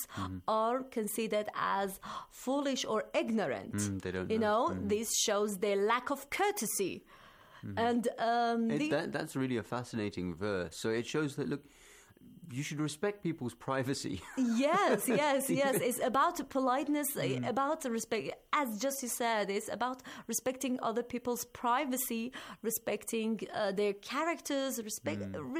are considered as foolish or ignorant. They don't you know. This shows their lack of courtesy. And that's really a fascinating verse. So it shows that, look, you should respect people's privacy. Yes. It's about politeness, about respect. As just you said, it's about respecting other people's privacy, respecting their characters, respect,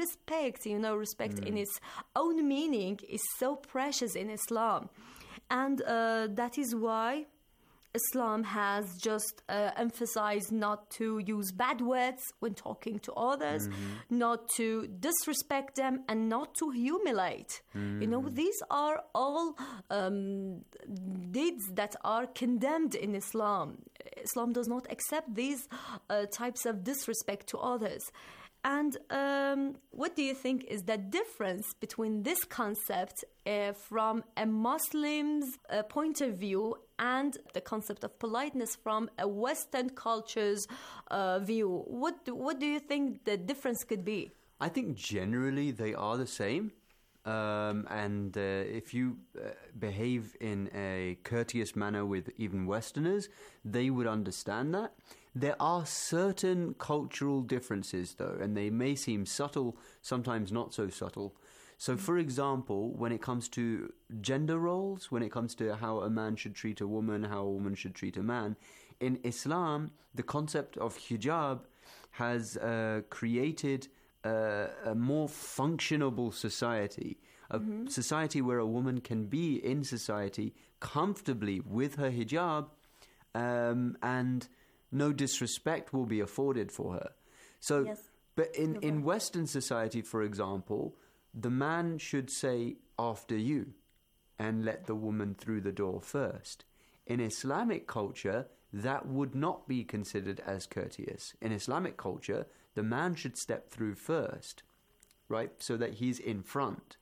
in its own meaning is so precious in Islam. And that is why Islam has just emphasized not to use bad words when talking to others, not to disrespect them, and not to humiliate. These are all deeds that are condemned in Islam. Islam does not accept these types of disrespect to others. And what do you think is the difference between this concept from a Muslim's point of view and the concept of politeness from a Western culture's view? What do you think the difference could be? I think generally they are the same. And if you behave in a courteous manner with even Westerners, they would understand that. There are certain cultural differences, though, and they may seem subtle, sometimes not so subtle. So, for example, when it comes to gender roles, when it comes to how a man should treat a woman, how a woman should treat a man, in Islam, the concept of hijab has created a more functionable society, a society where a woman can be in society comfortably with her hijab, and no disrespect will be afforded for her. So, yes. But in Western society, for example, the man should say, after you, and let the woman through the door first. In Islamic culture, that would not be considered as courteous. In Islamic culture, the man should step through first, right, so that he's in front.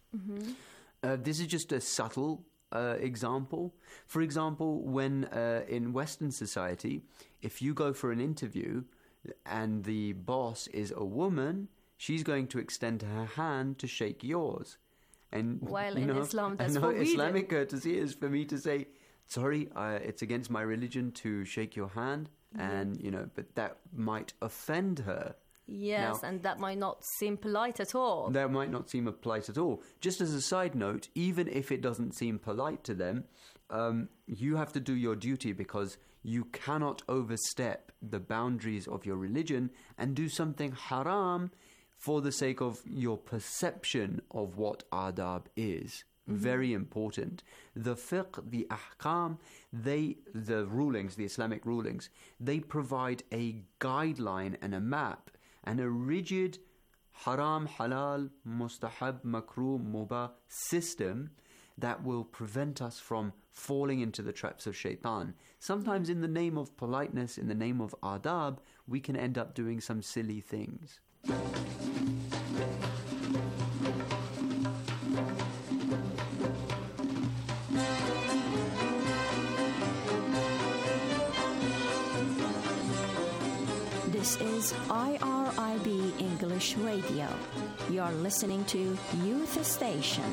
This is just a subtle example. For example, when in Western society, if you go for an interview and the boss is a woman, she's going to extend her hand to shake yours. And while in Islam, that's forbidden. Islamic courtesy is for me to say, sorry, it's against my religion to shake your hand, and but that might offend her. Yes, now, and that might not seem polite at all. That might not seem polite at all. Just as a side note, even if it doesn't seem polite to them, you have to do your duty, because you cannot overstep the boundaries of your religion and do something haram for the sake of your perception of what adab is. Very important. The fiqh, the ahkam, the rulings, the Islamic rulings, they provide a guideline and a map and a rigid haram, halal, mustahab, makruh, mubah system that will prevent us from falling into the traps of shaitan. Sometimes in the name of politeness, in the name of adab, we can end up doing some silly things. This is IRIB English Radio. You're listening to Youth Station.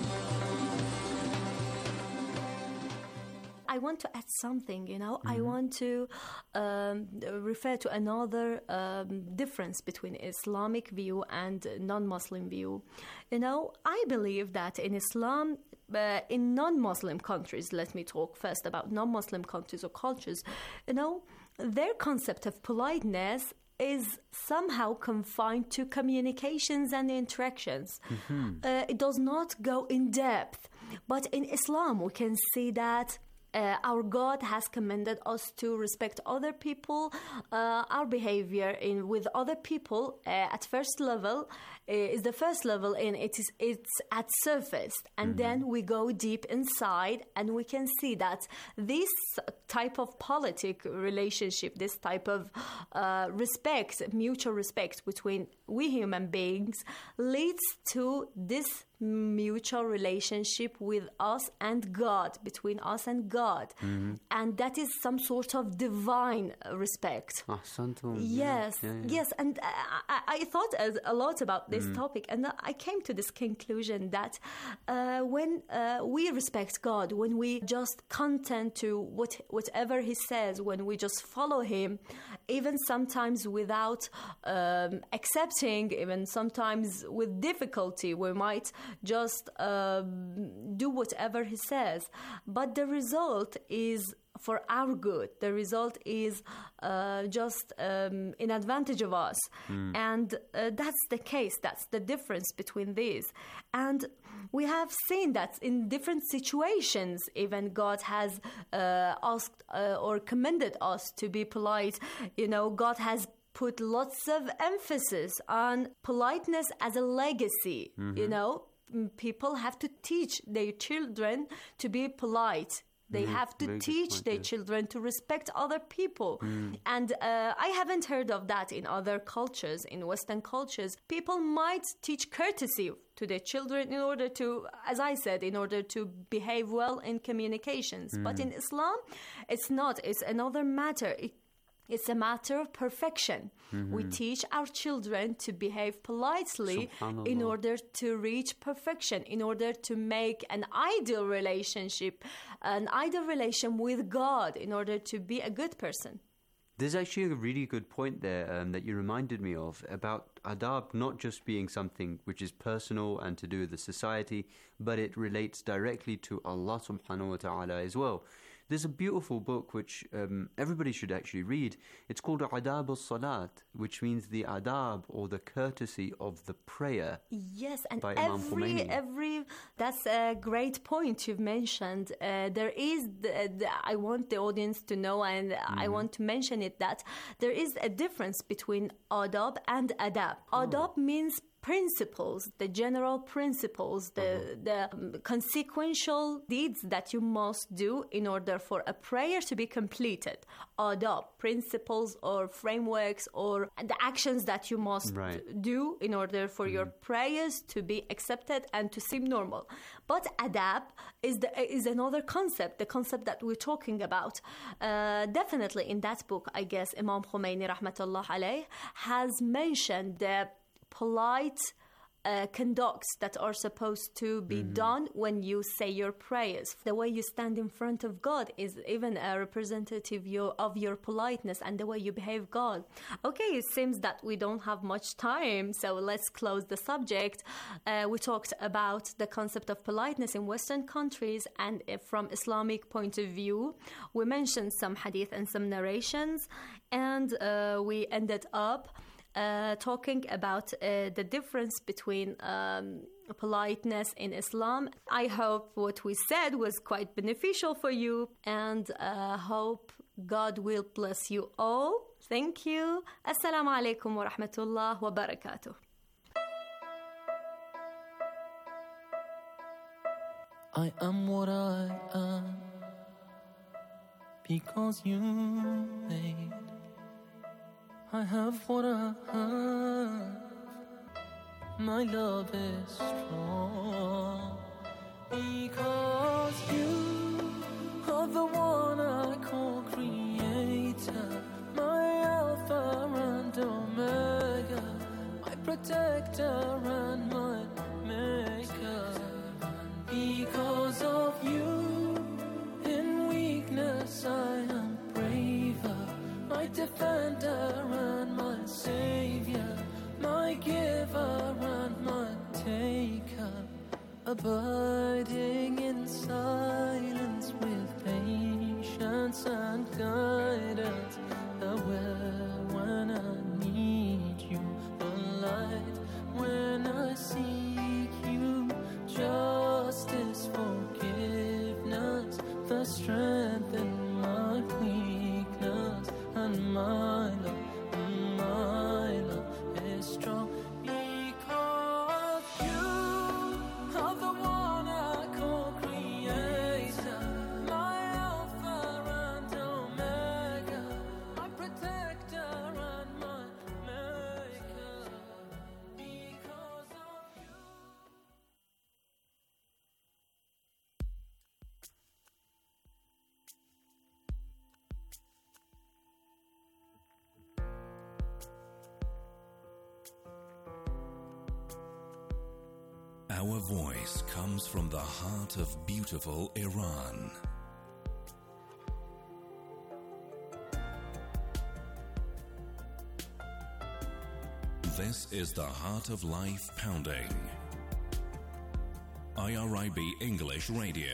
I want to add something, I want to refer to another difference between Islamic view and non-Muslim view. I believe that in Islam, in non-Muslim countries, let me talk first about non-Muslim countries or cultures, their concept of politeness is somehow confined to communications and interactions. It does not go in depth. But in Islam, we can see that our God has commanded us to respect other people. Our behavior with other people at first level is the first level, and it's at surface, and then we go deep inside, and we can see that this type of politic relationship, this type of respect, mutual respect between we human beings, leads to this mutual relationship with us and God, between us and God. And that is some sort of divine respect. Yes. And I thought a lot about this topic, and I came to this conclusion that when we respect God, when we just content to whatever He says, when we just follow Him, even sometimes without accepting, even sometimes with difficulty, we might just do whatever He says. But the result is for our good. The result is just in advantage of us. And that's the case. That's the difference between these. And we have seen that in different situations, even God has asked or commended us to be polite. You know, God has put lots of emphasis on politeness as a legacy. You know, people have to teach their children to be polite. They have to teach their children to respect other people. And I haven't heard of that in other cultures, in Western cultures. People might teach courtesy to their children in order to, as I said, in order to behave well in communications. But in Islam, it's not. It's another matter. It's a matter of perfection. We teach our children to behave politely in order to reach perfection, in order to make an ideal relationship, an ideal relation with God, in order to be a good person. There's actually a really good point there that you reminded me of about adab not just being something which is personal and to do with the society, but it relates directly to Allah subhanahu wa ta'ala as well. There's a beautiful book which everybody should actually read. It's called Adab al-Salat, which means the adab or the courtesy of the prayer. Yes, and by Imam Khomeini. That's a great point you've mentioned. There is, I want the audience to know, and I want to mention it, that there is a difference between adab and adab. Adab means principles, the general principles, the consequential deeds that you must do in order for a prayer to be completed. Adab, principles or frameworks or the actions that you must do in order for your prayers to be accepted and to seem normal. But adab is another concept, the concept that we're talking about. Definitely in that book, I guess, Imam Khomeini, rahmatullah alayh, has mentioned the polite conducts that are supposed to be done when you say your prayers. The way you stand in front of God is even a representative of your politeness and the way you behave God. Okay, it seems that we don't have much time, so let's close the subject. We talked about the concept of politeness in Western countries, and from Islamic point of view, we mentioned some hadith and some narrations, and we ended up talking about the difference between politeness in Islam. I hope what we said was quite beneficial for you, and hope God will bless you all. Thank you. Assalamu alaikum wa rahmatullah wa barakatuh. I am what I am because you made. I have what I have. My love is strong because you are the one I call creator, my Alpha and Omega, my protector and my maker. Because of you, in weakness I am braver, my defender and my savior, my giver and my taker, abiding in Our voice comes from the heart of beautiful Iran. This is the Heart of Life Pounding. IRIB English Radio.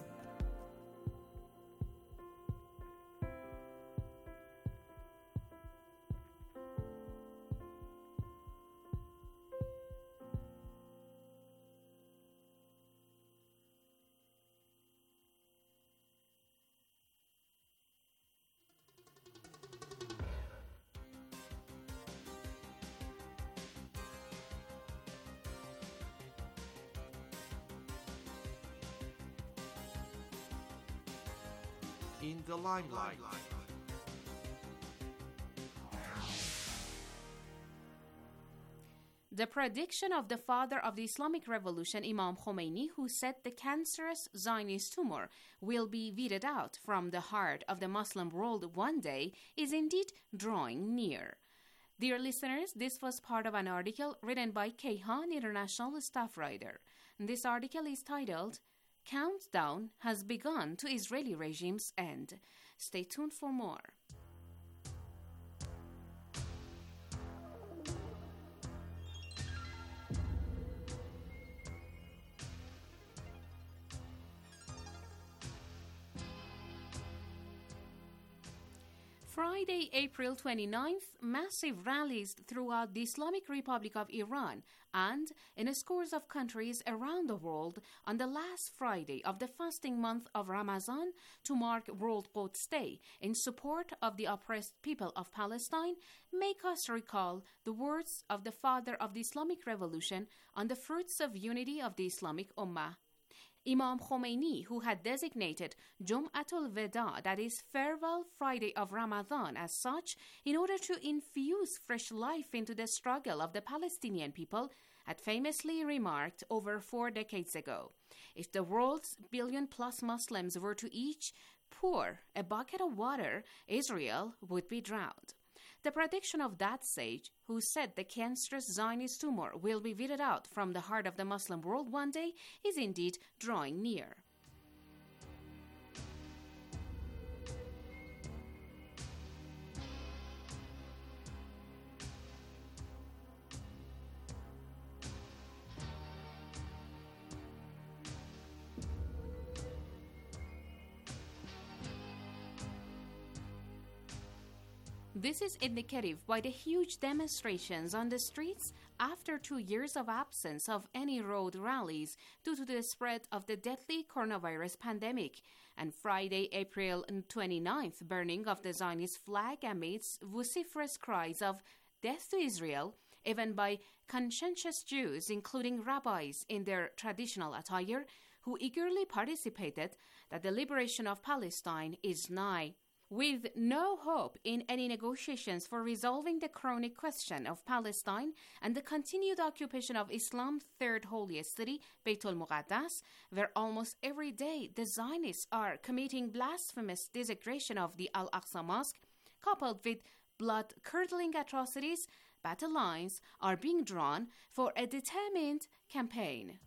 In the limelight. The prediction of the father of the Islamic Revolution, Imam Khomeini, who said the cancerous Zionist tumor will be weeded out from the heart of the Muslim world one day, is indeed drawing near. Dear listeners, this was part of an article written by Kayhan, international staff writer. This article is titled, Countdown Has Begun to Israeli Regime's End. Stay tuned for more. Friday, April 29th, massive rallies throughout the Islamic Republic of Iran and in scores of countries around the world on the last Friday of the fasting month of Ramadan to mark World Quds Day in support of the oppressed people of Palestine make us recall the words of the father of the Islamic Revolution on the fruits of unity of the Islamic Ummah. Imam Khomeini, who had designated Jum'atul Weda, that is Farewell Friday of Ramadan, as such, in order to infuse fresh life into the struggle of the Palestinian people, had famously remarked over 4 decades ago, if the world's billion-plus Muslims were to each pour a bucket of water, Israel would be drowned. The prediction of that sage, who said the cancerous Zionist tumor will be weeded out from the heart of the Muslim world one day, is indeed drawing near. This is indicative by the huge demonstrations on the streets after 2 years of absence of any road rallies due to the spread of the deadly coronavirus pandemic, and Friday, April 29th, burning of the Zionist flag amidst vociferous cries of death to Israel, even by conscientious Jews, including rabbis in their traditional attire, who eagerly participated that the liberation of Palestine is nigh. With no hope in any negotiations for resolving the chronic question of Palestine and the continued occupation of Islam's third holiest city, Beitul Muqaddas, where almost every day the Zionists are committing blasphemous desecration of the Al-Aqsa Mosque, coupled with blood-curdling atrocities, battle lines are being drawn for a determined campaign.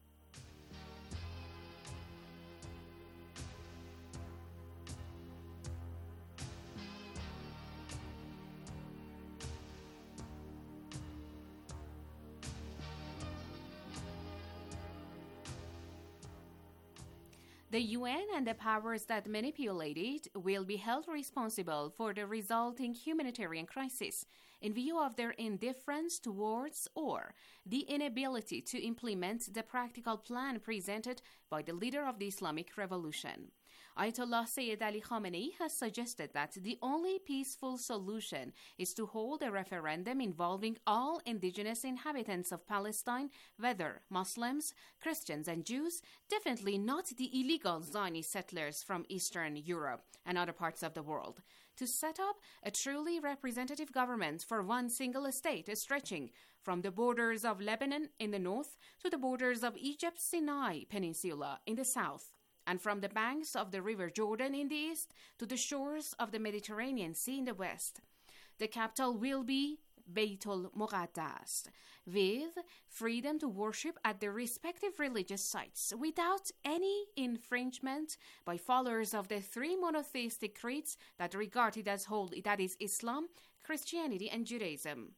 The UN and the powers that manipulate it will be held responsible for the resulting humanitarian crisis in view of their indifference towards or the inability to implement the practical plan presented by the leader of the Islamic Revolution. Ayatollah Sayyid Ali Khamenei has suggested that the only peaceful solution is to hold a referendum involving all indigenous inhabitants of Palestine, whether Muslims, Christians, and Jews, definitely not the illegal Zionist settlers from Eastern Europe and other parts of the world, to set up a truly representative government for one single state stretching from the borders of Lebanon in the north to the borders of Egypt's Sinai Peninsula in the south, and from the banks of the River Jordan in the east to the shores of the Mediterranean Sea in the west. The capital will be Beitul Muqaddas, with freedom to worship at their respective religious sites without any infringement by followers of the three monotheistic creeds that are regarded as holy, that is Islam, Christianity, and Judaism.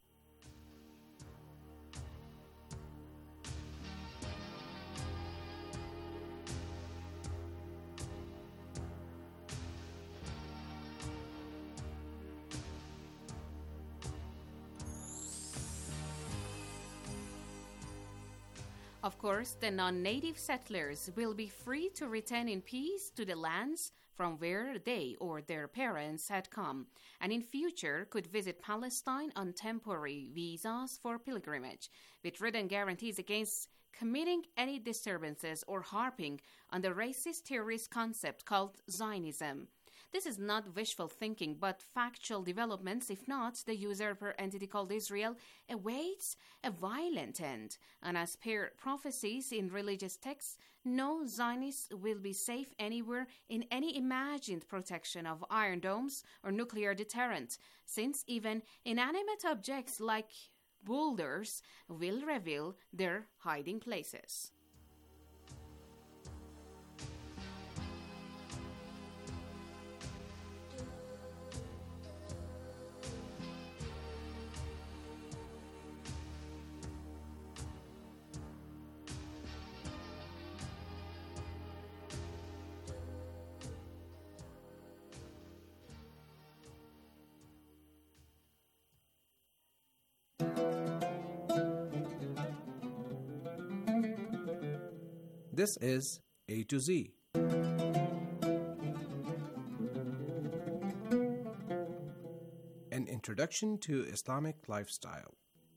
Of course, the non-native settlers will be free to return in peace to the lands from where they or their parents had come, and in future could visit Palestine on temporary visas for pilgrimage, with written guarantees against committing any disturbances or harping on the racist terrorist concept called Zionism. This is not wishful thinking, but factual developments. If not, the usurper entity called Israel awaits a violent end. And as per prophecies in religious texts, no Zionist will be safe anywhere in any imagined protection of iron domes or nuclear deterrent, since even inanimate objects like boulders will reveal their hiding places. This is A to Z. An introduction to Islamic lifestyle.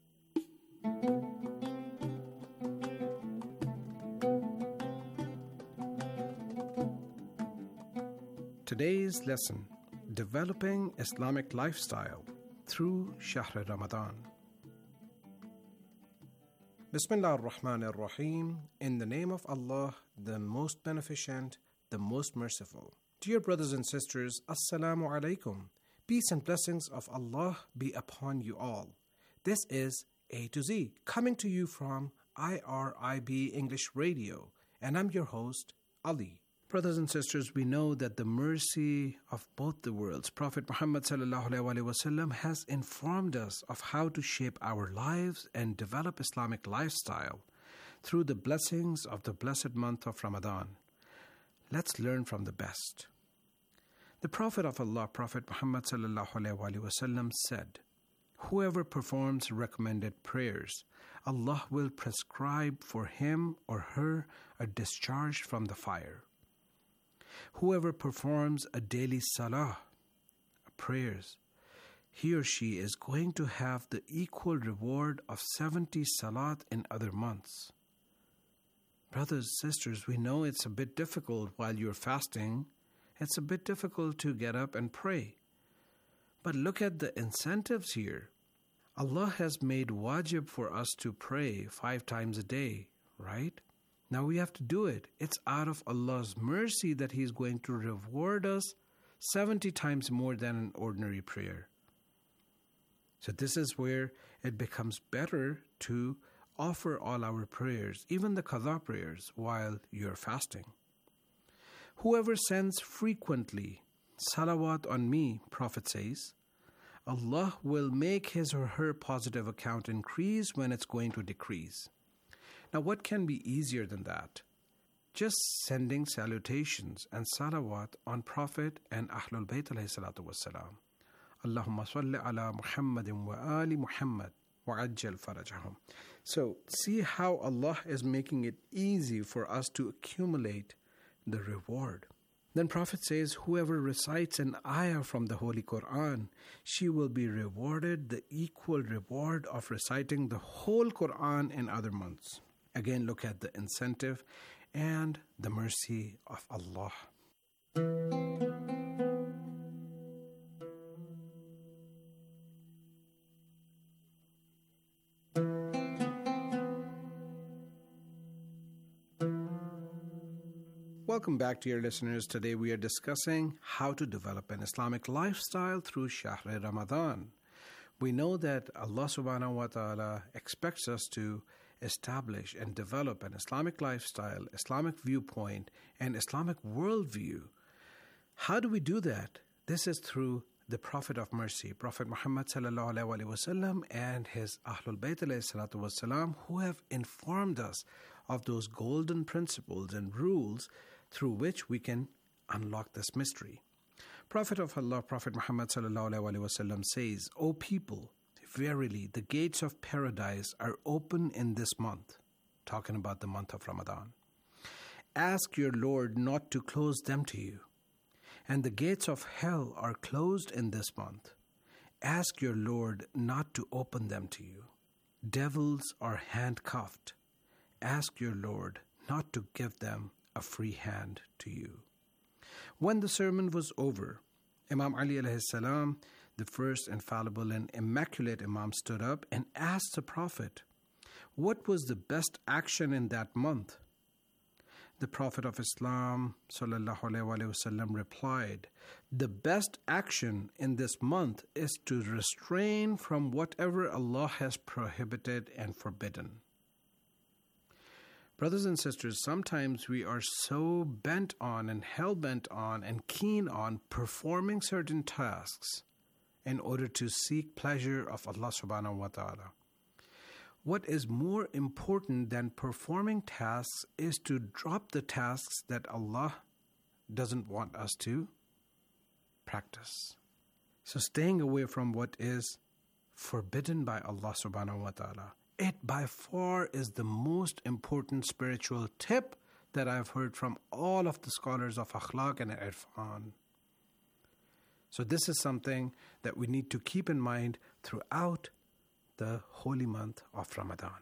Today's lesson, Developing Islamic Lifestyle through Shahr Ramadan. Bismillah ar-Rahman ar-Rahim. In the name of Allah, the most beneficent, the most merciful. Dear brothers and sisters, Assalamu alaikum. Peace and blessings of Allah be upon you all. This is A to Z, coming to you from IRIB English Radio, and I'm your host, Ali. Brothers and sisters, we know that the mercy of both the worlds, Prophet Muhammad ﷺ, has informed us of how to shape our lives and develop Islamic lifestyle through the blessings of the blessed month of Ramadan. Let's learn from the best. The Prophet of Allah, Prophet Muhammad ﷺ, said, "Whoever performs recommended prayers, Allah will prescribe for him or her a discharge from the fire. Whoever performs a daily salah, prayers, he or she is going to have the equal reward of 70 salat in other months." Brothers and sisters, we know it's a bit difficult while you're fasting. It's a bit difficult to get up and pray. But look at the incentives here. Allah has made wajib for us to pray 5 times a day, right? Now we have to do it. It's out of Allah's mercy that He is going to reward us 70 times more than an ordinary prayer. So this is where it becomes better to offer all our prayers, even the qadha prayers, while you're fasting. Whoever sends frequently salawat on me, Prophet says, Allah will make his or her positive account increase when it's going to decrease. Now, what can be easier than that? Just sending salutations and salawat on Prophet and Ahlul Bayt alayhi salatu wassalam. Allahumma salli ala Muhammadin wa ali Muhammad wa ajjal farajahum. So, see how Allah is making it easy for us to accumulate the reward. Then Prophet says, whoever recites an ayah from the Holy Quran, she will be rewarded the equal reward of reciting the whole Quran in other months. Again, look at the incentive and the mercy of Allah. Welcome back, dear listeners. Today we are discussing how to develop an Islamic lifestyle through Shahr Ramadan. We know that Allah subhanahu wa ta'ala expects us to establish and develop an Islamic lifestyle, Islamic viewpoint, and Islamic worldview. How do we do that? This is through the Prophet of Mercy, Prophet Muhammad sallallahu alaihi wasallam, and his Ahlul Bayt alayhi salatu wasalam, who have informed us of those golden principles and rules through which we can unlock this mystery. Prophet of Allah, Prophet Muhammad sallallahu alaihi wasallam says, "O people, verily the gates of paradise are open in this month," talking about the month of Ramadan. "Ask your Lord not to close them to you. And the gates of hell are closed in this month. Ask your Lord not to open them to you. Devils are handcuffed. Ask your Lord not to give them a free hand to you." When the sermon was over, Imam Ali alayhi salam, the first infallible and immaculate Imam, stood up and asked the Prophet, what was the best action in that month? The Prophet of Islam sallallahu alaihi wasallam replied, "The best action in this month is to refrain from whatever Allah has prohibited and forbidden." Brothers and sisters, sometimes we are so bent on and hell-bent on and keen on performing certain tasks in order to seek pleasure of Allah subhanahu wa ta'ala. What is more important than performing tasks is to drop the tasks that Allah doesn't want us to practice. So staying away from what is forbidden by Allah subhanahu wa ta'ala, it by far is the most important spiritual tip that I've heard from all of the scholars of akhlaq and irfan. So this is something that we need to keep in mind throughout the holy month of Ramadan.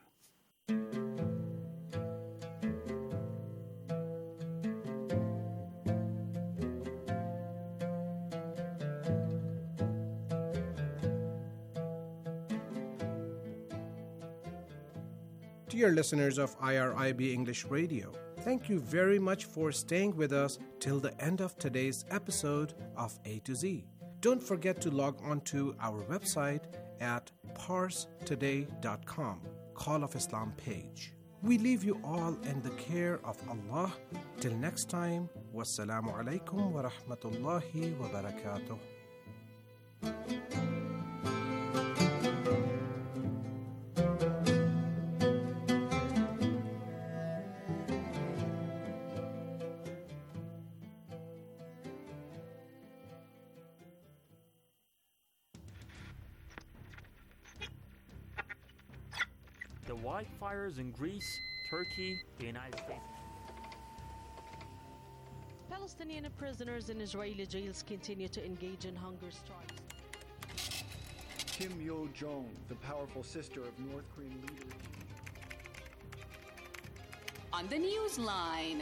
Dear listeners of IRIB English Radio, thank you very much for staying with us till the end of today's episode of A to Z. Don't forget to log on to our website at parstoday.com, Call of Islam page. We leave you all in the care of Allah. Till next time, wassalamu alaikum wa rahmatullahi wa barakatuh. The wildfires in Greece, Turkey, the United States. Palestinian prisoners in Israeli jails continue to engage in hunger strikes. Kim Yo-jong, the powerful sister of North Korean leader. On the Newsline.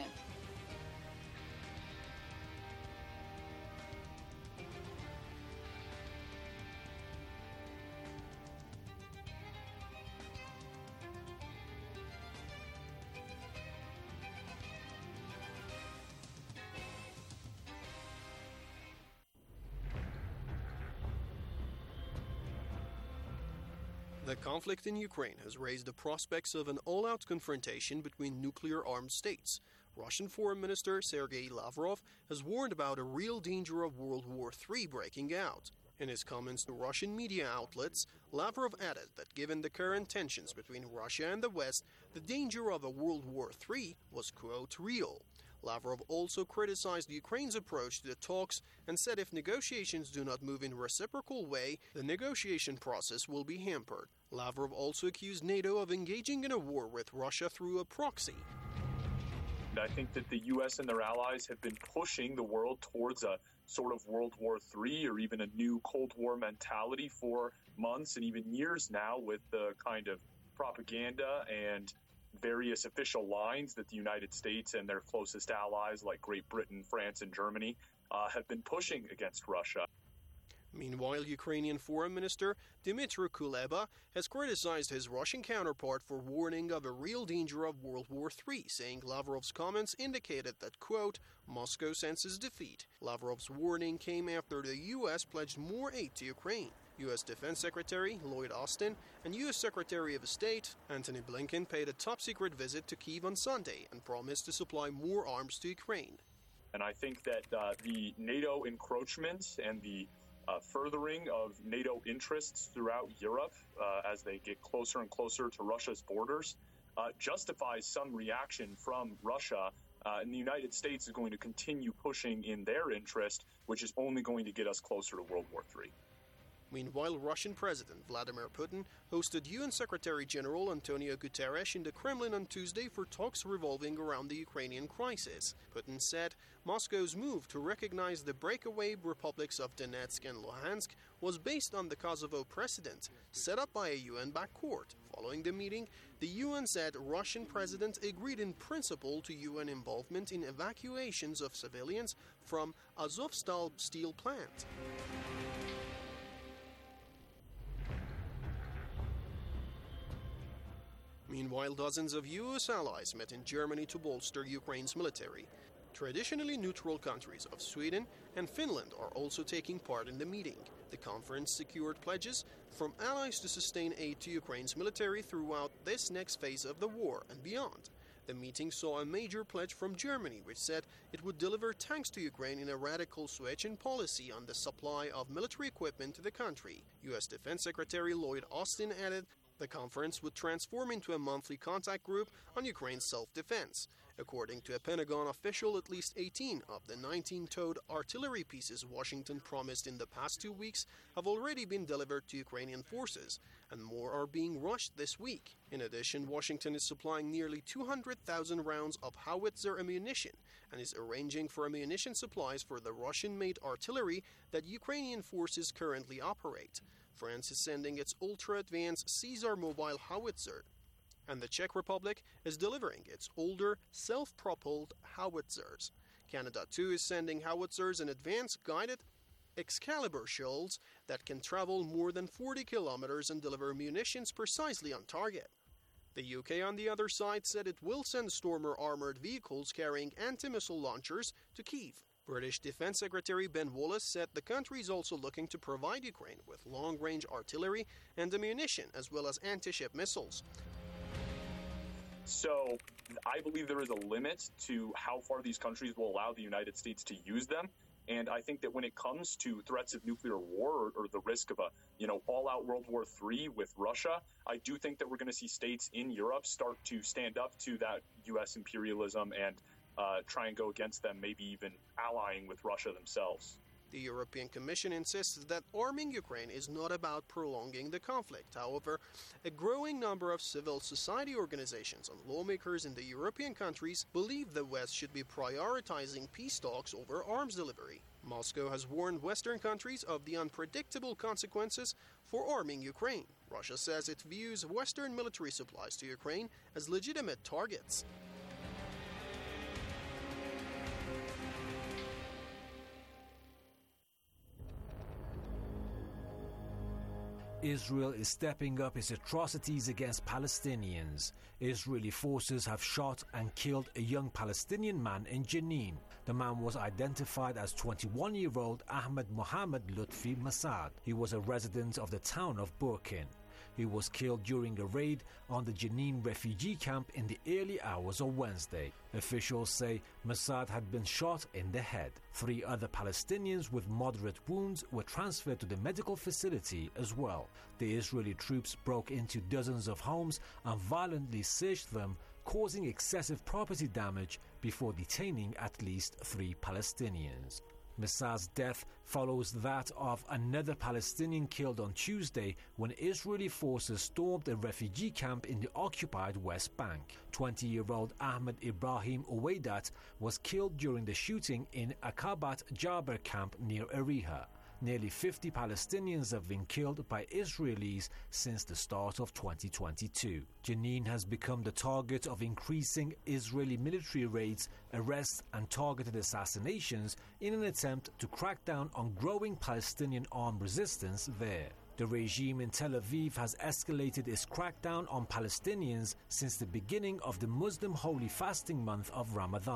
The conflict in Ukraine has raised the prospects of an all-out confrontation between nuclear-armed states. Russian Foreign Minister Sergei Lavrov has warned about a real danger of World War III breaking out. In his comments to Russian media outlets, Lavrov added that given the current tensions between Russia and the West, the danger of a World War III was, quote, real. Lavrov also criticized Ukraine's approach to the talks and said if negotiations do not move in a reciprocal way, the negotiation process will be hampered. Lavrov also accused NATO of engaging in a war with Russia through a proxy. I think that the U.S. and their allies have been pushing the world towards a sort of World War III or even a new Cold War mentality for months and even years now, with the kind of propaganda and various official lines that the United States and their closest allies like Great Britain, France, and Germany have been pushing against Russia. Meanwhile, Ukrainian Foreign Minister Dmytro Kuleba has criticized his Russian counterpart for warning of a real danger of World War III, saying Lavrov's comments indicated that, quote, Moscow senses defeat. Lavrov's warning came after the U.S. pledged more aid to Ukraine. U.S. Defense Secretary Lloyd Austin and U.S. Secretary of State Antony Blinken paid a top-secret visit to Kyiv on Sunday and promised to supply more arms to Ukraine. And I think that the NATO encroachment and the furthering of NATO interests throughout Europe as they get closer and closer to Russia's borders justifies some reaction from Russia. And the United States is going to continue pushing in their interest, which is only going to get us closer to World War III. Meanwhile, Russian President Vladimir Putin hosted UN Secretary General Antonio Guterres in the Kremlin on Tuesday for talks revolving around the Ukrainian crisis. Putin said Moscow's move to recognize the breakaway republics of Donetsk and Luhansk was based on the Kosovo precedent set up by a UN-backed court. Following the meeting, the UN said Russian president agreed in principle to UN involvement in evacuations of civilians from Azovstal steel plant. Meanwhile, dozens of U.S. allies met in Germany to bolster Ukraine's military. Traditionally neutral countries of Sweden and Finland are also taking part in the meeting. The conference secured pledges from allies to sustain aid to Ukraine's military throughout this next phase of the war and beyond. The meeting saw a major pledge from Germany, which said it would deliver tanks to Ukraine in a radical switch in policy on the supply of military equipment to the country. U.S. Defense Secretary Lloyd Austin added the conference would transform into a monthly contact group on Ukraine's self-defense. According to a Pentagon official, at least 18 of the 19-towed artillery pieces Washington promised in the past 2 weeks have already been delivered to Ukrainian forces, and more are being rushed this week. In addition, Washington is supplying nearly 200,000 rounds of howitzer ammunition and is arranging for ammunition supplies for the Russian-made artillery that Ukrainian forces currently operate. France is sending its ultra-advanced Caesar mobile howitzer, and the Czech Republic is delivering its older, self-propelled howitzers. Canada, too, is sending howitzers and advanced guided Excalibur shells that can travel more than 40 kilometers and deliver munitions precisely on target. The UK, on the other side, said it will send Stormer armored vehicles carrying anti-missile launchers to Kyiv. British Defense Secretary Ben Wallace said the country is also looking to provide Ukraine with long-range artillery and ammunition, as well as anti-ship missiles. So I believe there is a limit to how far these countries will allow the United States to use them. And I think that when it comes to threats of nuclear war or the risk of a, all-out World War III with Russia, I do think that we're going to see states in Europe start to stand up to that U.S. imperialism and try and go against them, maybe even allying with Russia themselves. The European Commission insists that arming Ukraine is not about prolonging the conflict. However, a growing number of civil society organizations and lawmakers in the European countries believe the West should be prioritizing peace talks over arms delivery. Moscow has warned Western countries of the unpredictable consequences for arming Ukraine. Russia says it views Western military supplies to Ukraine as legitimate targets. Israel is stepping up its atrocities against Palestinians. Israeli forces have shot and killed a young Palestinian man in Jenin. The man was identified as 21-year-old Ahmed Mohammed Lutfi Masad. He was a resident of the town of Burkin. He was killed during a raid on the Jenin refugee camp in the early hours of Wednesday. Officials say Masad had been shot in the head. 3 other Palestinians with moderate wounds were transferred to the medical facility as well. The Israeli troops broke into dozens of homes and violently searched them, causing excessive property damage before detaining at least 3 Palestinians. Masad's death follows that of another Palestinian killed on Tuesday when Israeli forces stormed a refugee camp in the occupied West Bank. 20-year-old Ahmed Ibrahim Uwaidat was killed during the shooting in Akabat Jaber camp near Ariha. Nearly 50 Palestinians have been killed by Israelis since the start of 2022. Jenin has become the target of increasing Israeli military raids, arrests and targeted assassinations in an attempt to crack down on growing Palestinian armed resistance there. The regime in Tel Aviv has escalated its crackdown on Palestinians since the beginning of the Muslim holy fasting month of Ramadan.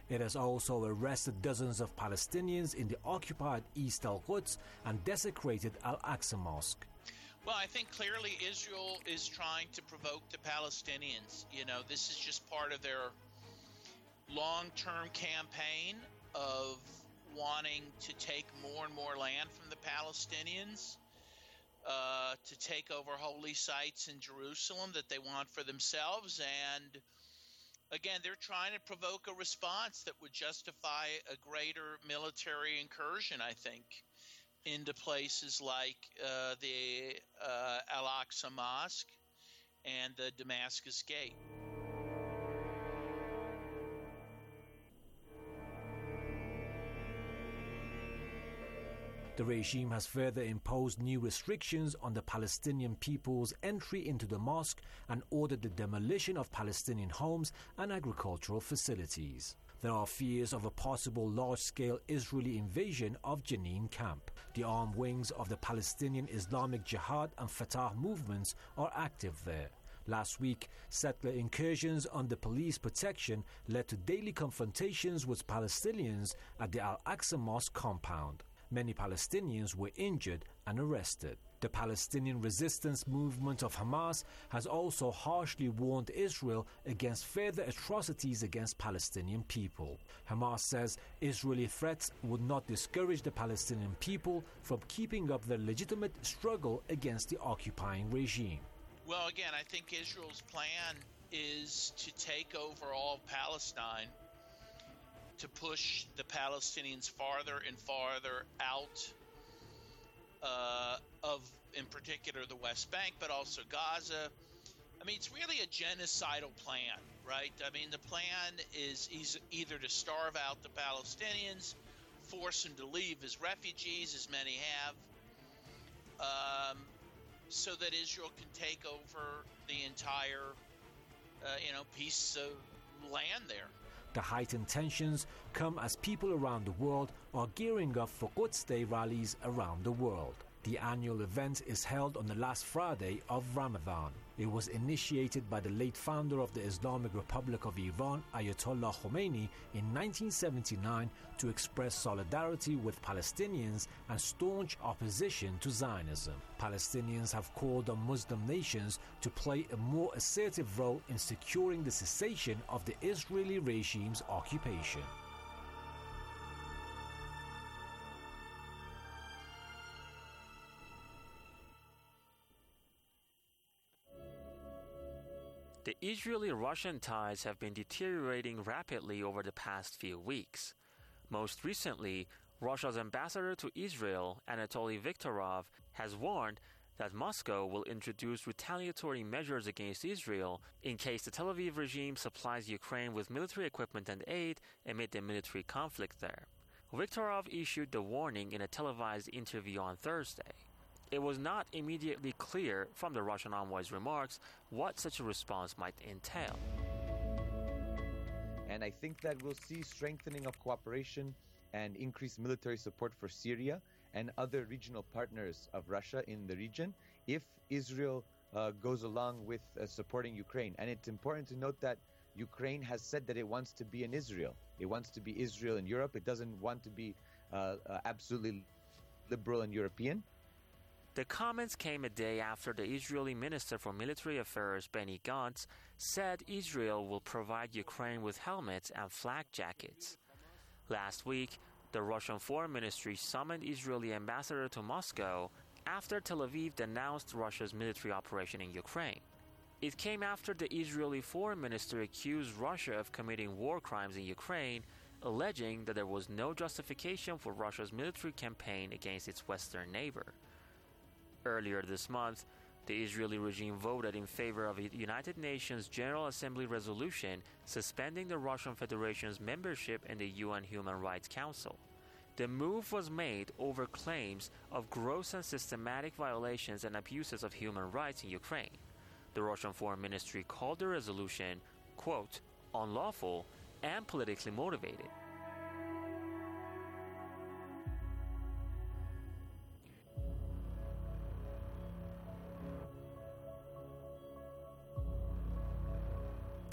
It has also arrested dozens of Palestinians in the occupied East al-Quds and desecrated Al-Aqsa Mosque. Well, I think clearly Israel is trying to provoke the Palestinians. You know, this is just part of their long-term campaign of wanting to take more and more land from the Palestinians, to take over holy sites in Jerusalem that they want for themselves. And again, they're trying to provoke a response that would justify a greater military incursion, I think, into places like the Al-Aqsa Mosque and the Damascus Gate. The regime has further imposed new restrictions on the Palestinian people's entry into the mosque and ordered the demolition of Palestinian homes and agricultural facilities. There are fears of a possible large-scale Israeli invasion of Jenin camp. The armed wings of the Palestinian Islamic Jihad and Fatah movements are active there. Last week, settler incursions under police protection led to daily confrontations with Palestinians at the Al-Aqsa Mosque compound. Many Palestinians were injured and arrested. The Palestinian resistance movement of Hamas has also harshly warned Israel against further atrocities against Palestinian people. Hamas says Israeli threats would not discourage the Palestinian people from keeping up their legitimate struggle against the occupying regime. Well, again, I think Israel's plan is to take over all of Palestine, to push the Palestinians farther and farther out of, in particular, the West Bank, but also Gaza. I mean, it's really a genocidal plan, right? I mean, the plan is either to starve out the Palestinians, force them to leave as refugees, as many have, so that Israel can take over the entire, piece of land there. The heightened tensions come as people around the world are gearing up for Quds Day rallies around the world. The annual event is held on the last Friday of Ramadan. It was initiated by the late founder of the Islamic Republic of Iran, Ayatollah Khomeini, in 1979 to express solidarity with Palestinians and staunch opposition to Zionism. Palestinians have called on Muslim nations to play a more assertive role in securing the cessation of the Israeli regime's occupation. The Israeli-Russian ties have been deteriorating rapidly over the past few weeks. Most recently, Russia's ambassador to Israel, Anatoly Viktorov, has warned that Moscow will introduce retaliatory measures against Israel in case the Tel Aviv regime supplies Ukraine with military equipment and aid amid the military conflict there. Viktorov issued the warning in a televised interview on Thursday. It was not immediately clear from the Russian envoy's remarks what such a response might entail. And I think that we'll see strengthening of cooperation and increased military support for Syria and other regional partners of Russia in the region if Israel goes along with supporting Ukraine. And it's important to note that Ukraine has said that it wants to be in Israel. It wants to be Israel in Europe. It doesn't want to be absolutely liberal and European. The comments came a day after the Israeli Minister for Military Affairs, Benny Gantz, said Israel will provide Ukraine with helmets and flak jackets. Last week, the Russian Foreign Ministry summoned Israeli ambassador to Moscow after Tel Aviv denounced Russia's military operation in Ukraine. It came after the Israeli Foreign Minister accused Russia of committing war crimes in Ukraine, alleging that there was no justification for Russia's military campaign against its western neighbor. Earlier this month, the Israeli regime voted in favor of a United Nations General Assembly resolution suspending the Russian Federation's membership in the UN Human Rights Council. The move was made over claims of gross and systematic violations and abuses of human rights in Ukraine. The Russian Foreign Ministry called the resolution, quote, unlawful and politically motivated.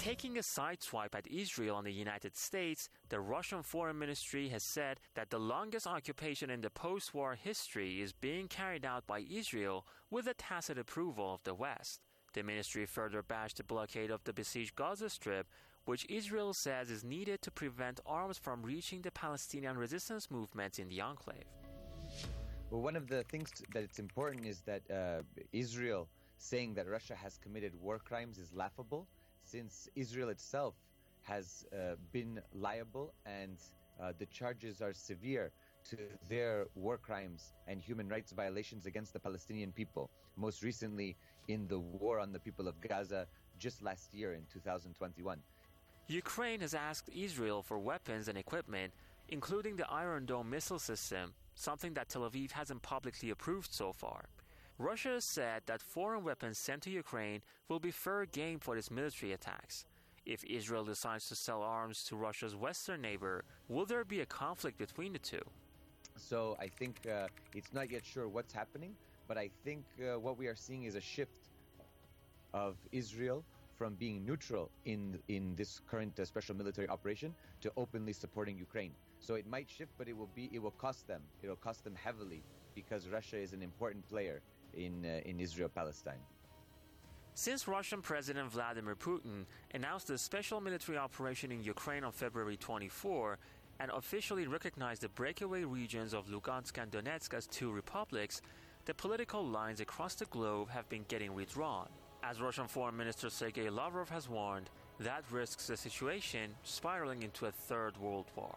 Taking a sideswipe at Israel and the United States, the Russian Foreign Ministry has said that the longest occupation in the post-war history is being carried out by Israel with the tacit approval of the West. The ministry further bashed the blockade of the besieged Gaza Strip, which Israel says is needed to prevent arms from reaching the Palestinian resistance movements in the enclave. Well, one of the things that it's important is that Israel saying that Russia has committed war crimes is laughable, since Israel itself has been liable and the charges are severe to their war crimes and human rights violations against the Palestinian people, most recently in the war on the people of Gaza just last year in 2021. Ukraine has asked Israel for weapons and equipment, including the Iron Dome missile system, something that Tel Aviv hasn't publicly approved so far. Russia has said that foreign weapons sent to Ukraine will be fair game for its military attacks. If Israel decides to sell arms to Russia's western neighbor, will there be a conflict between the two? So I think it's not yet sure what's happening, but I think what we are seeing is a shift of Israel from being neutral in this current special military operation to openly supporting Ukraine. So it might shift, but it will cost them. It will cost them heavily because Russia is an important player in Israel-Palestine. Since Russian President Vladimir Putin announced the special military operation in Ukraine on February 24 and officially recognized the breakaway regions of Lugansk and Donetsk as two republics, the political lines across the globe have been getting redrawn. As Russian Foreign Minister Sergei Lavrov has warned, that risks the situation spiraling into a third world war.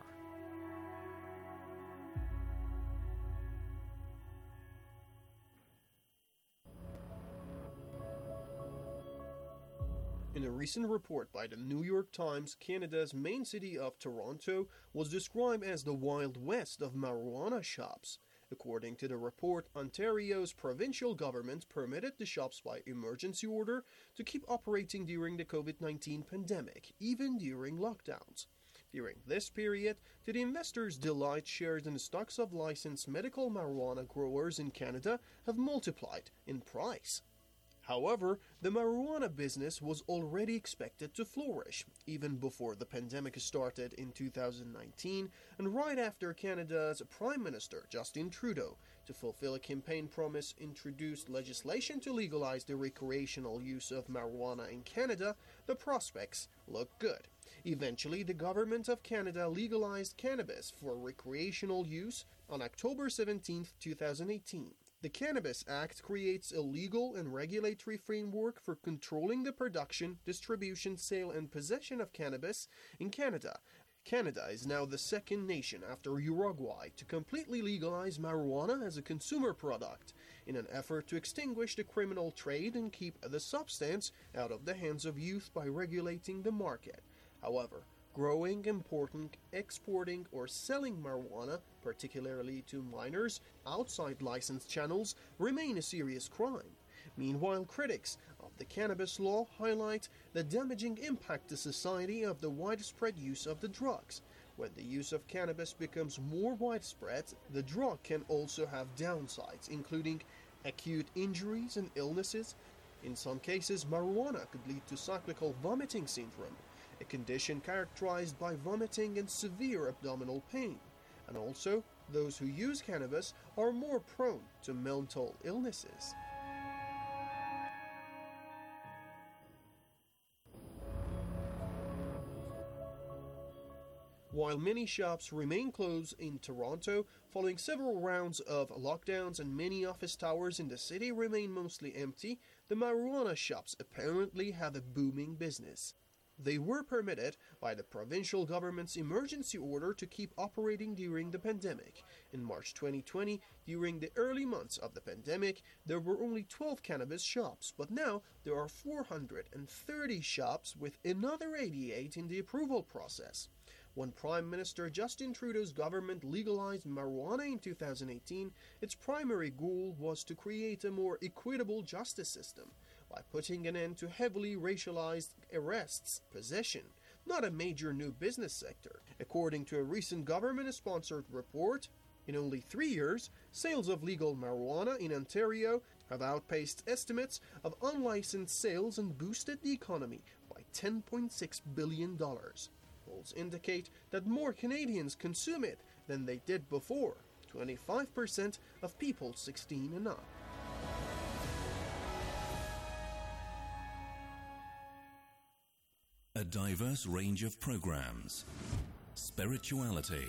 In a recent report by the New York Times, Canada's main city of Toronto was described as the Wild West of marijuana shops. According to the report, Ontario's provincial government permitted the shops by emergency order to keep operating during the COVID-19 pandemic, even during lockdowns. During this period, to the investors' delight, shares in the stocks of licensed medical marijuana growers in Canada have multiplied in price. However, the marijuana business was already expected to flourish, even before the pandemic started in 2019 and right after Canada's Prime Minister Justin Trudeau, to fulfill a campaign promise, introduced legislation to legalize the recreational use of marijuana in Canada. The prospects look good. Eventually, the Government of Canada legalized cannabis for recreational use on October 17, 2018. The Cannabis Act creates a legal and regulatory framework for controlling the production, distribution, sale, and possession of cannabis in Canada. Canada is now the second nation after Uruguay to completely legalize marijuana as a consumer product, in an effort to extinguish the criminal trade and keep the substance out of the hands of youth by regulating the market. However, growing, importing, exporting, or selling marijuana, particularly to minors, outside licensed channels, remain a serious crime. Meanwhile, critics of the cannabis law highlight the damaging impact to society of the widespread use of the drugs. When the use of cannabis becomes more widespread, the drug can also have downsides, including acute injuries and illnesses. In some cases, marijuana could lead to cyclical vomiting syndrome, a condition characterized by vomiting and severe abdominal pain. And also, those who use cannabis are more prone to mental illnesses. While many shops remain closed in Toronto, following several rounds of lockdowns and many office towers in the city remain mostly empty, the marijuana shops apparently have a booming business. They were permitted by the provincial government's emergency order to keep operating during the pandemic. In March 2020, during the early months of the pandemic, there were only 12 cannabis shops, but now there are 430 shops with another 88 in the approval process. When Prime Minister Justin Trudeau's government legalized marijuana in 2018, its primary goal was to create a more equitable justice system by putting an end to heavily racialized arrests, possession, not a major new business sector. According to a recent government-sponsored report, in only 3 years, sales of legal marijuana in Ontario have outpaced estimates of unlicensed sales and boosted the economy by $10.6 billion. Polls indicate that more Canadians consume it than they did before, 25% of people 16 and up. A diverse range of programs. Spirituality.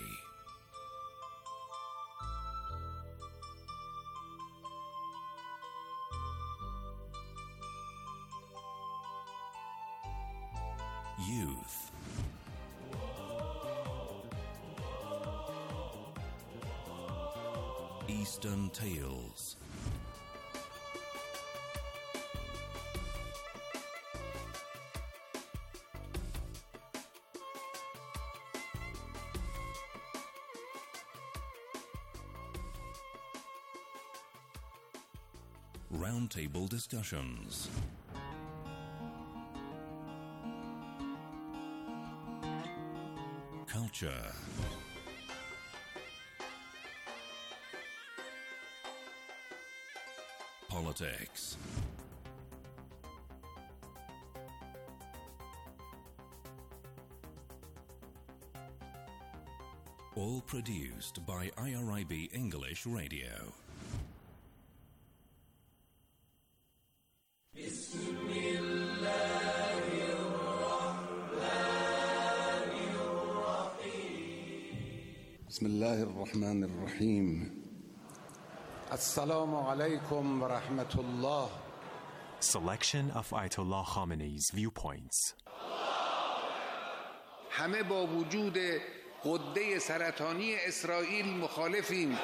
Youth. Eastern Tales. Roundtable discussions. Culture. Politics. All produced by IRIB English Radio. بسم الله الرحمن الرحيم السلام عليكم ورحمة الله. Selection of Ayatollah Khamenei's viewpoints. همه با وجود غده سرطانی اسرائیل مخالفیم.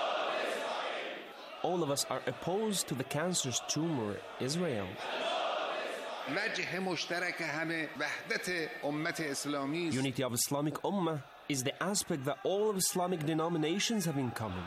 All of us are opposed to the cancerous tumor, Israel. وجه مشترک همه وحدت امت اسلامی. Unity of Islamic Ummah is the aspect that all of Islamic denominations have in common.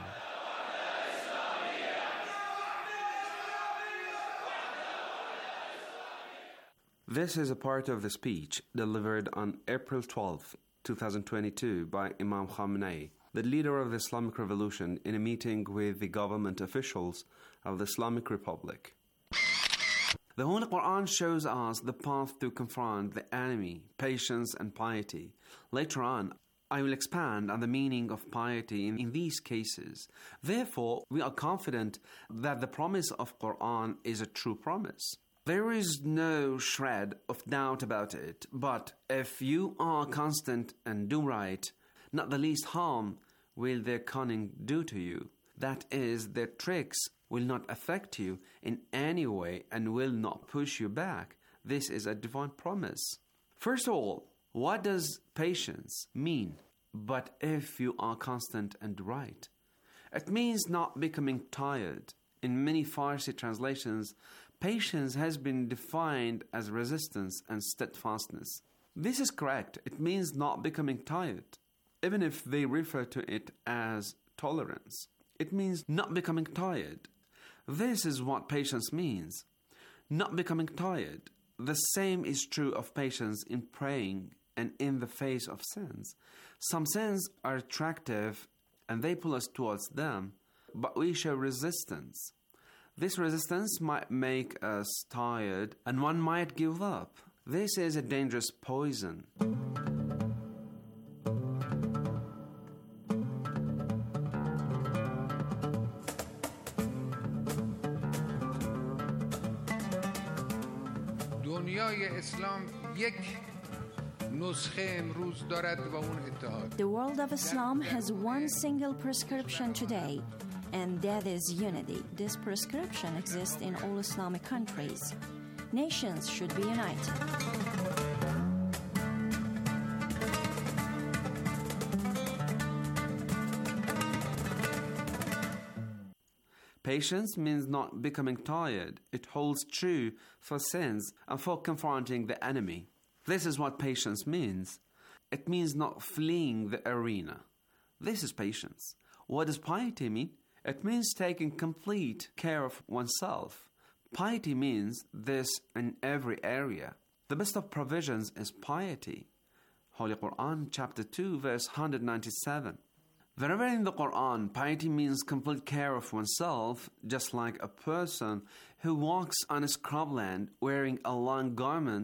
This is a part of the speech delivered on April 12, 2022 by Imam Khamenei, the leader of the Islamic Revolution, in a meeting with the government officials of the Islamic Republic. The Holy Quran shows us the path to confront the enemy, patience and piety. Later on, I will expand on the meaning of piety in these cases. Therefore, we are confident that the promise of Quran is a true promise. There is no shred of doubt about it, but if you are constant and do right, not the least harm will their cunning do to you. That is, their tricks will not affect you in any way and will not push you back. This is a divine promise. First of all, what does patience mean? But if you are constant and right, it means not becoming tired. In many Farsi translations, patience has been defined as resistance and steadfastness. This is correct. It means not becoming tired, even if they refer to it as tolerance. It means not becoming tired. This is what patience means. Not becoming tired. The same is true of patience in praying and in the face of sins. Some sins are attractive and they pull us towards them, but we show resistance. This resistance might make us tired and one might give up. This is a dangerous poison. دنیای اسلام یک نسخه امروز دارد و اون اتحاد. The world of Islam has one single prescription today, and that is unity. This prescription exists in all Islamic countries. Nations should be united. Patience means not becoming tired. It holds true for sins and for confronting the enemy. This is what patience means. It means not fleeing the arena. This is patience. What does piety mean? It means taking complete care of oneself. Piety means this in every area. The best of provisions is piety. Holy Quran, chapter 2, verse 197. Wherever in the Quran, piety means complete care of oneself, just like a person who walks on a scrubland wearing a long garment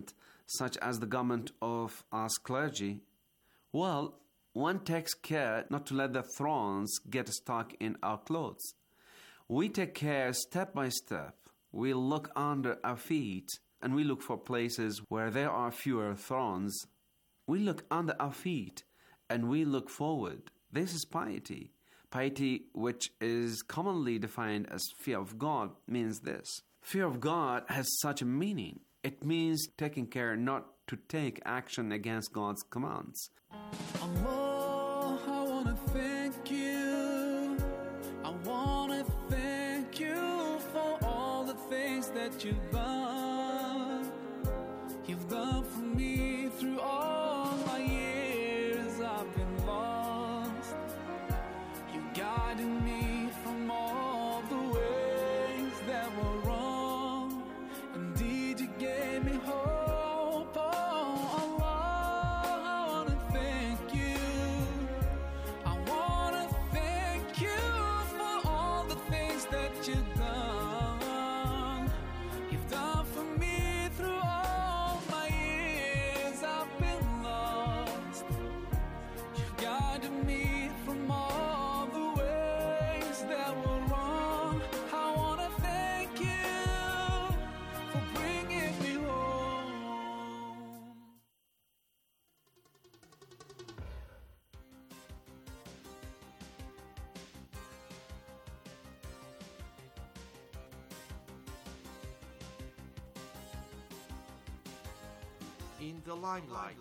such as the government of us clergy, well, one takes care not to let the thorns get stuck in our clothes. We take care step by step. We look under our feet and we look for places where there are fewer thorns. We look under our feet and we look forward. This is piety. Piety, which is commonly defined as fear of God, means this. Fear of God has such a meaning. It means taking care not to take action against God's commands. Allah, I want to thank you. I want to thank you for all the things that you've done. You've done for me through all my years I've been lost. You guided me from all the ways that were wrong. Indeed, you gave me hope. Oh, Allah, I want to thank you. I want to thank you for all the things that you've done. You've done for me through all my years I've been lost. You've guided me from all the ways that were wrong. I want to thank you for bringing me home. In the limelight.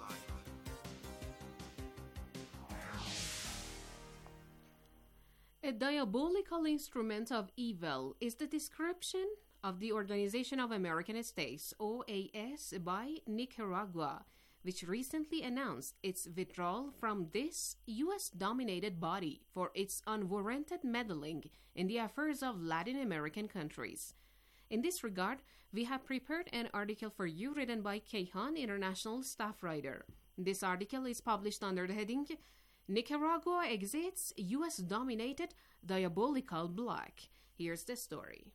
A diabolical instrument of evil is the description of the Organization of American States, OAS, by Nicaragua, which recently announced its withdrawal from this U.S.-dominated body for its unwarranted meddling in the affairs of Latin American countries. In this regard, we have prepared an article for you written by Kayhan, international staff writer. This article is published under the heading, Nicaragua Exits U.S.-Dominated Diabolical Bloc. Here's the story.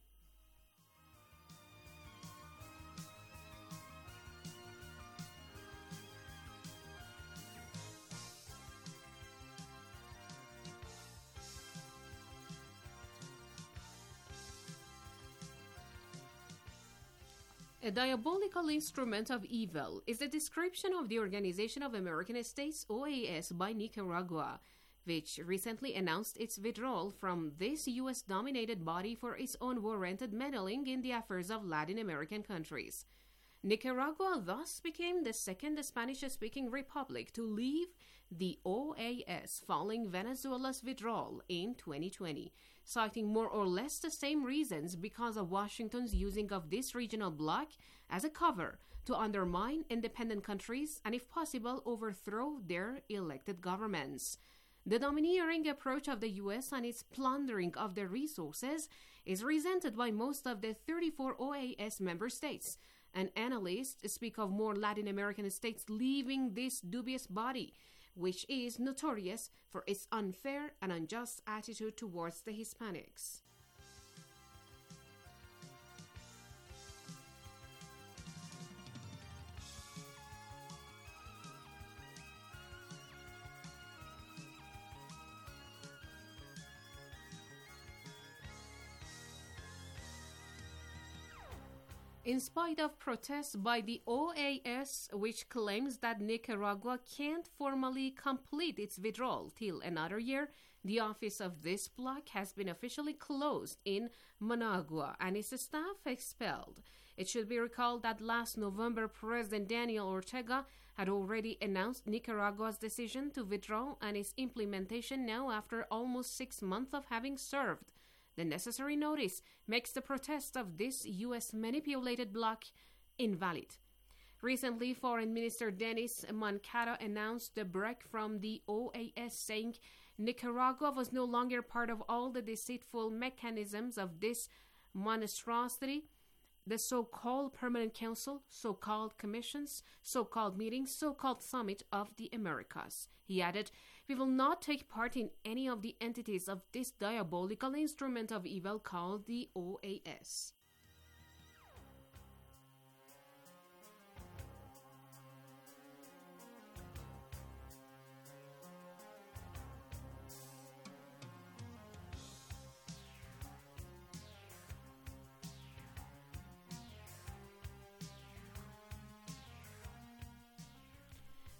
A diabolical instrument of evil is the description of the Organization of American States, OAS, by Nicaragua, which recently announced its withdrawal from this U.S.-dominated body for its unwarranted meddling in the affairs of Latin American countries. Nicaragua thus became the second Spanish-speaking republic to leave the OAS following Venezuela's withdrawal in 2020, citing more or less the same reasons because of Washington's using of this regional bloc as a cover to undermine independent countries and, if possible, overthrow their elected governments. The domineering approach of the U.S. and its plundering of their resources is resented by most of the 34 OAS member states, and analysts speak of more Latin American states leaving this dubious body, which is notorious for its unfair and unjust attitude towards the Hispanics. In spite of protests by the OAS, which claims that Nicaragua can't formally complete its withdrawal till another year, the office of this bloc has been officially closed in Managua and its staff expelled. It should be recalled that last November, President Daniel Ortega had already announced Nicaragua's decision to withdraw and its implementation now after almost 6 months of having served. The necessary notice makes the protest of this U.S.-manipulated bloc invalid. Recently, Foreign Minister Denis Moncada announced the break from the OAS, saying Nicaragua was no longer part of all the deceitful mechanisms of this monstrosity, the so-called Permanent Council, so-called commissions, so-called meetings, so-called Summit of the Americas. He added, "We will not take part in any of the entities of this diabolical instrument of evil called the OAS."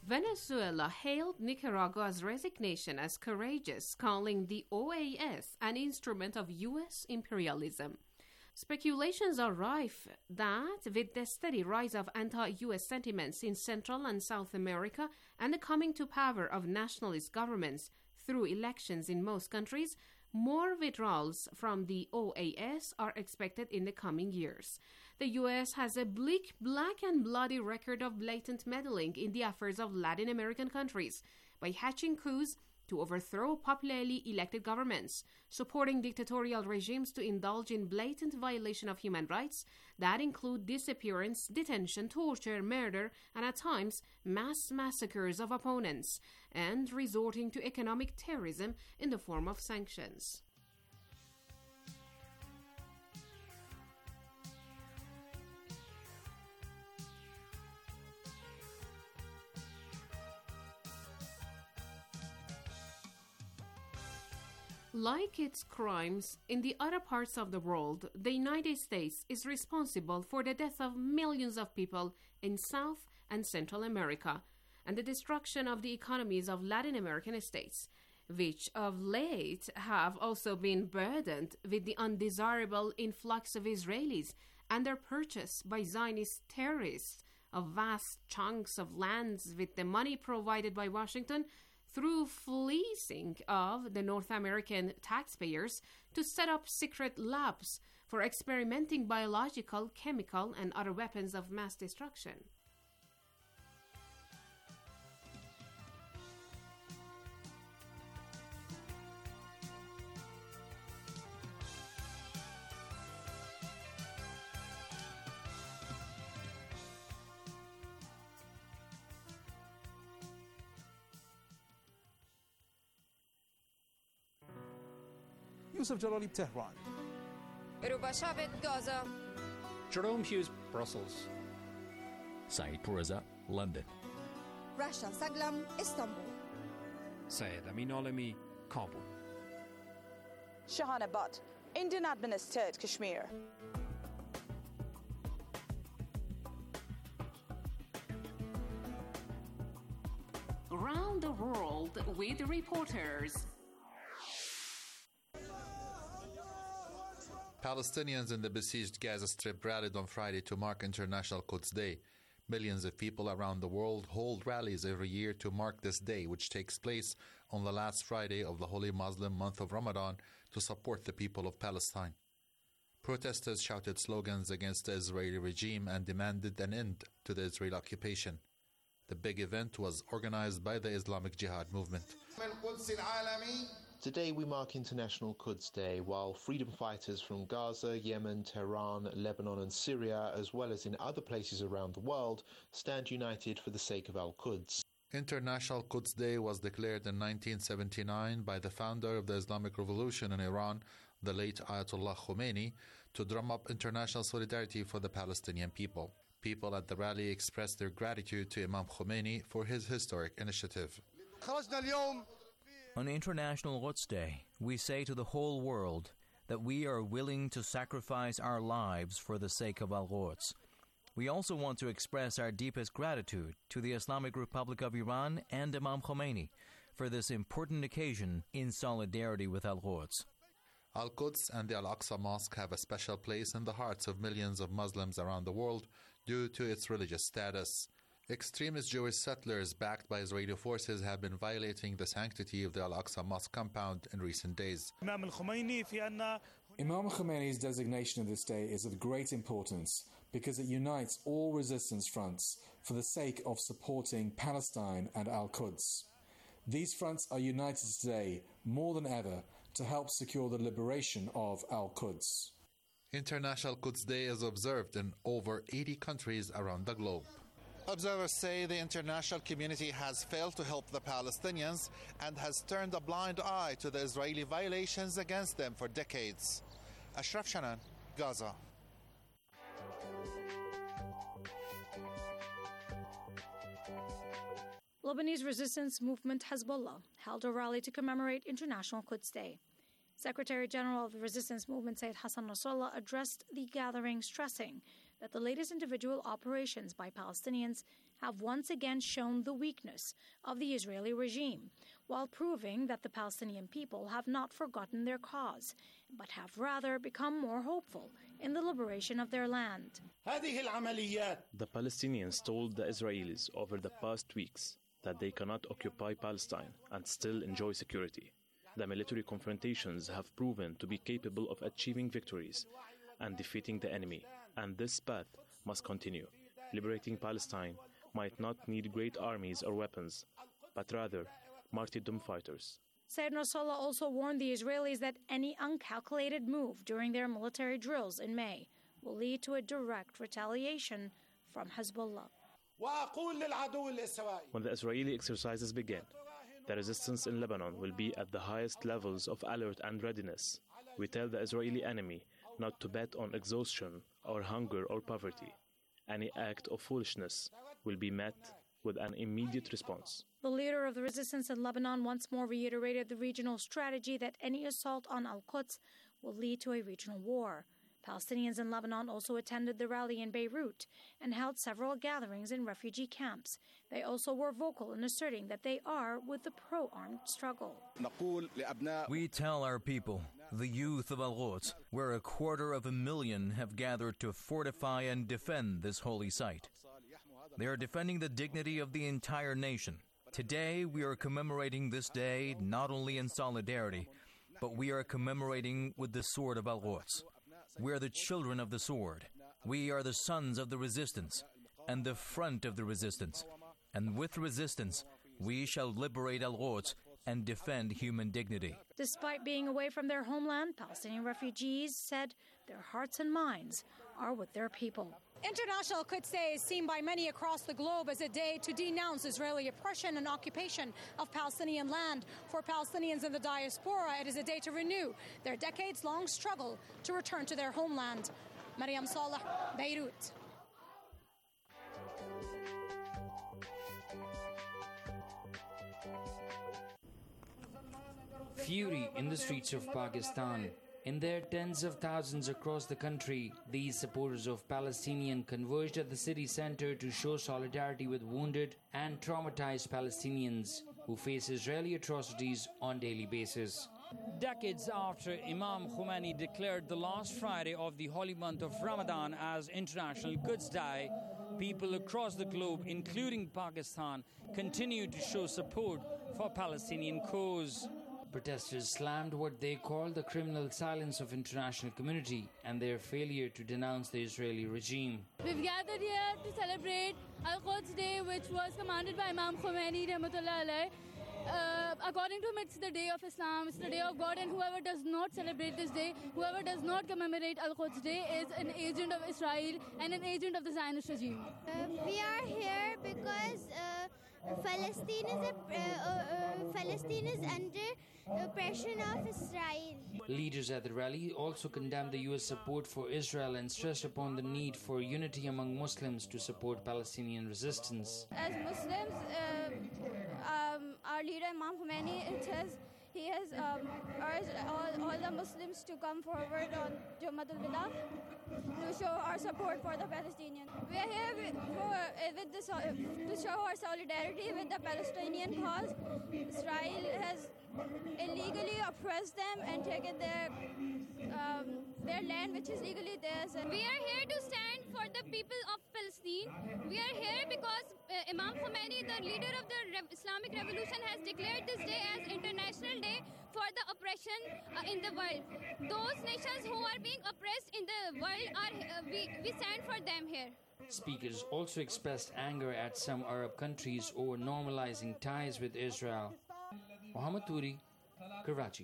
Venezuela hailed Nicaragua's resignation as courageous, calling the OAS an instrument of U.S. imperialism. Speculations are rife that, with the steady rise of anti-U.S. sentiments in Central and South America and the coming to power of nationalist governments through elections in most countries, more withdrawals from the OAS are expected in the coming years. The U.S. has a bleak, black and bloody record of blatant meddling in the affairs of Latin American countries by hatching coups to overthrow popularly elected governments, supporting dictatorial regimes to indulge in blatant violation of human rights that include disappearance, detention, torture, murder, and at times mass massacres of opponents, and resorting to economic terrorism in the form of sanctions. Like its crimes in the other parts of the world, the United States is responsible for the death of millions of people in South and Central America and the destruction of the economies of Latin American states, which of late have also been burdened with the undesirable influx of Israelis and their purchase by Zionist terrorists of vast chunks of lands with the money provided by Washington through fleecing of the North American taxpayers to set up secret labs for experimenting biological, chemical, and other weapons of mass destruction. Yusuf Jalali, Tehran. Rubashavet, Gaza. Jerome Hughes, Brussels. Saeed Pourreza, London. Rasha Saglam, Istanbul. Syed Amin Alami, Kabul. Shahana Butt, Indian administered Kashmir. Around the world with reporters. Palestinians in the besieged Gaza Strip rallied on Friday to mark International Quds Day. Millions of people around the world hold rallies every year to mark this day, which takes place on the last Friday of the holy Muslim month of Ramadan to support the people of Palestine. Protesters shouted slogans against the Israeli regime and demanded an end to the Israeli occupation. The big event was organized by the Islamic Jihad movement. Today we mark International Quds Day, while freedom fighters from Gaza, Yemen, Tehran, Lebanon and Syria, as well as in other places around the world, stand united for the sake of Al-Quds. International Quds Day was declared in 1979 by the founder of the Islamic Revolution in Iran, the late Ayatollah Khomeini, to drum up international solidarity for the Palestinian people. People at the rally expressed their gratitude to Imam Khomeini for his historic initiative. On International Quds Day, we say to the whole world that we are willing to sacrifice our lives for the sake of Al-Quds. We also want to express our deepest gratitude to the Islamic Republic of Iran and Imam Khomeini for this important occasion in solidarity with Al-Quds. Al-Quds and the Al-Aqsa Mosque have a special place in the hearts of millions of Muslims around the world due to its religious status. Extremist Jewish settlers backed by Israeli forces have been violating the sanctity of the Al-Aqsa Mosque compound in recent days. Imam Khomeini's designation of this day is of great importance because it unites all resistance fronts for the sake of supporting Palestine and Al-Quds. These fronts are united today more than ever to help secure the liberation of Al-Quds. International Quds Day is observed in over 80 countries around the globe. Observers say the international community has failed to help the Palestinians and has turned a blind eye to the Israeli violations against them for decades. Ashraf Shanan, Gaza. Lebanese resistance movement Hezbollah held a rally to commemorate International Quds Day. Secretary General of the resistance movement Sayyid Hassan Nasrallah addressed the gathering, stressing that the latest individual operations by Palestinians have once again shown the weakness of the Israeli regime, while proving that the Palestinian people have not forgotten their cause, but have rather become more hopeful in the liberation of their land. The Palestinians told the Israelis over the past weeks that they cannot occupy Palestine and still enjoy security. The military confrontations have proven to be capable of achieving victories and defeating the enemy, and this path must continue. Liberating Palestine might not need great armies or weapons, but rather martyrdom fighters. Said Nasrallah also warned the Israelis that any uncalculated move during their military drills in May will lead to a direct retaliation from Hezbollah. When the Israeli exercises begin, the resistance in Lebanon will be at the highest levels of alert and readiness. We tell the Israeli enemy not to bet on exhaustion or hunger or poverty. Any act of foolishness will be met with an immediate response. The leader of the resistance in Lebanon once more reiterated the regional strategy that any assault on Al-Quds will lead to a regional war. Palestinians in Lebanon also attended the rally in Beirut and held several gatherings in refugee camps. They also were vocal in asserting that they are with the pro-armed struggle. We tell our people, the youth of Al-Quds, where 250,000 have gathered to fortify and defend this holy site. They are defending the dignity of the entire nation. Today, we are commemorating this day not only in solidarity, but we are commemorating with the sword of Al-Quds. We are the children of the sword. We are the sons of the resistance and the front of the resistance. And with resistance, we shall liberate Al-Quds and defend human dignity. Despite being away from their homeland, Palestinian refugees said their hearts and minds are with their people. International Quds Day is seen by many across the globe as a day to denounce Israeli oppression and occupation of Palestinian land. For Palestinians in the diaspora, it is a day to renew their decades-long struggle to return to their homeland. Mariam Saleh, Beirut. Fury in the streets of Pakistan. In their tens of thousands across the country, these supporters of Palestinians converged at the city center to show solidarity with wounded and traumatized Palestinians who face Israeli atrocities on a daily basis. Decades after Imam Khomeini declared the last Friday of the holy month of Ramadan as International Quds Day, people across the globe, including Pakistan, continue to show support for Palestinian cause. Protesters slammed what they called the criminal silence of international community and their failure to denounce the Israeli regime. We've gathered here to celebrate Al-Quds Day, which was commanded by Imam Khomeini, Rahmatullah Alayh. According to him, it's the day of Islam, it's the day of God, and whoever does not celebrate this day, whoever does not commemorate Al-Quds Day is an agent of Israel and an agent of the Zionist regime. We are here because Palestine is under oppression of Israel. Leaders at the rally also condemned the U.S. support for Israel and stressed upon the need for unity among Muslims to support Palestinian resistance. As Muslims, our leader Imam Khomeini, he has urged all the Muslims to come forward on Jumatul Wida to show our support for the Palestinians. We are here to show our solidarity with the Palestinian cause. Israel has illegally oppressed them and taken their land, which is legally theirs. We are here to stand for the people of Palestine. We are here because Imam Khomeini, the leader of the Islamic Revolution, has declared this day as International Day for the oppression in the world. Those nations who are being oppressed in the world, we stand for them here. Speakers also expressed anger at some Arab countries over normalizing ties with Israel. Mohammed Turi, Karachi.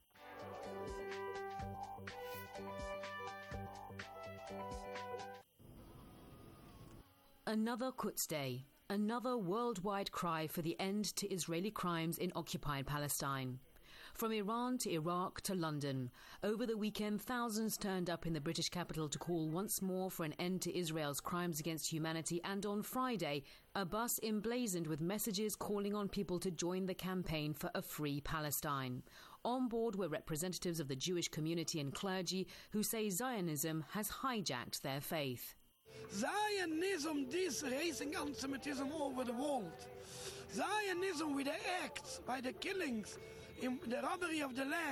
Another Quds Day, another worldwide cry for the end to Israeli crimes in occupied Palestine. From Iran to Iraq to London, over the weekend thousands turned up in the British capital to call once more for an end to Israel's crimes against humanity, and on Friday, a bus emblazoned with messages calling on people to join the campaign for a free Palestine. On board were representatives of the Jewish community and clergy who say Zionism has hijacked their faith. Zionism disracing anti-Semitism over the world. Zionism with the acts, by the killings, in the robbery of the land.